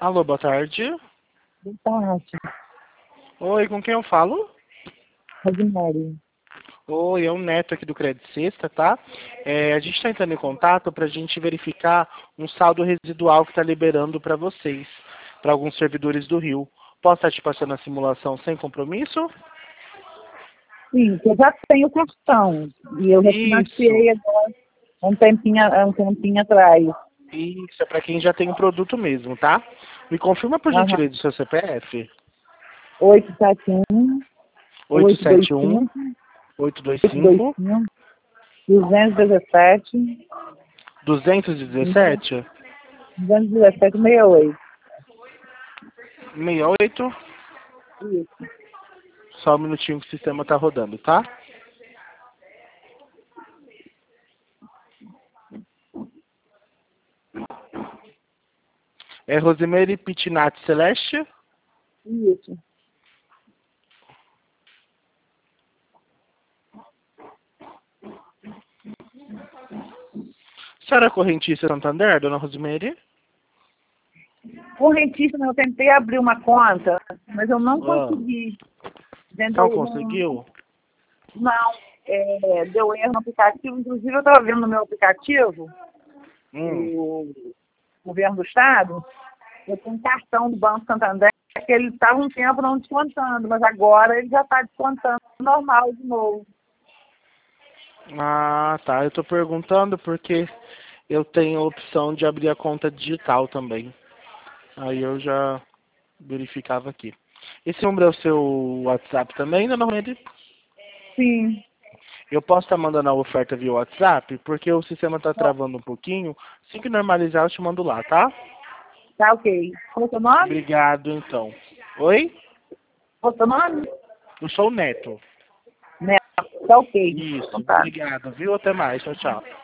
Alô, boa tarde. Boa tarde, Oi, com quem eu falo? Rosemary. Oi, é o Neto aqui do Crédito Sexta, tá? A gente está entrando em contato para a gente verificar um saldo residual que está liberando para vocês, para alguns servidores do Rio. Posso estar te passando a simulação sem compromisso? Sim, que eu já tenho cartão. E eu refinanciei Isso, agora um tempinho atrás. isso, é para quem já tem o produto mesmo, tá? Me confirma por Aham. gentileza o seu CPF. 871, 871 825, 825 825, 217, 217 217, 68. 68. Isso. Só um minutinho que o sistema tá rodando, tá? É Rosemary Pitinati Celeste. Isso. Senhora correntista Santander, dona Rosemary? Correntíssimo, eu tentei abrir uma conta, mas eu não Ah, consegui. não Entendeu? conseguiu? Não, deu erro no aplicativo. Inclusive, eu estava vendo no meu aplicativo, Hum. o governo do estado, eu tenho um cartão do Banco Santander que ele estava um tempo não descontando, mas agora ele já está descontando normal de novo. Ah, tá. Eu tô perguntando porque eu tenho a opção de abrir a conta digital também. Aí eu já verificava aqui. Esse número é o seu WhatsApp também, dona Rosemary? Sim, Eu posso estar mandando a oferta via WhatsApp, porque o sistema tá travando um pouquinho. Assim que normalizar, eu te mando lá, tá? tá ok. Qual é o seu nome? Obrigado, então. Oi? Qual é o seu nome? Eu sou o Neto. Neto. Tá ok. Então Isso. tá. Obrigado, viu? Até mais. Tchau, tchau.